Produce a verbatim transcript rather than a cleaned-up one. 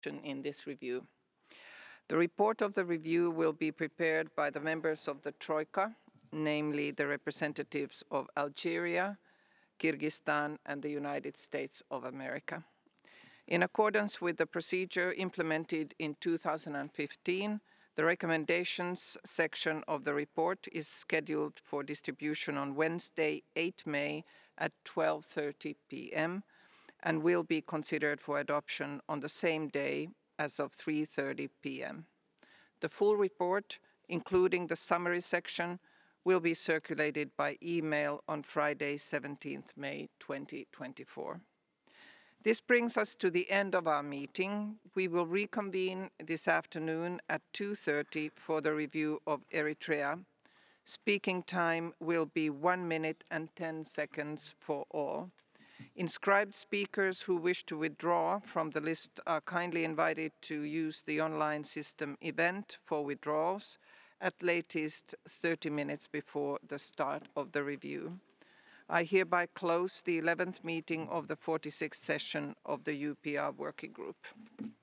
in this review. The report of the review will be prepared by the members of the Troika, namely the representatives of Algeria, Kyrgyzstan and the United States of America. In accordance with the procedure implemented in two thousand fifteen, the recommendations section of the report is scheduled for distribution on Wednesday, eighth May at twelve thirty p m and will be considered for adoption on the same day as of three thirty p m The full report, including the summary section, will be circulated by email on Friday, seventeenth May twenty twenty-four. This brings us to the end of our meeting. We will reconvene this afternoon at two thirty for the review of Eritrea. Speaking time will be one minute and ten seconds for all. Inscribed speakers who wish to withdraw from the list are kindly invited to use the online system event for withdrawals at latest thirty minutes before the start of the review. I hereby close the eleventh meeting of the forty-sixth session of the U P R Working Group.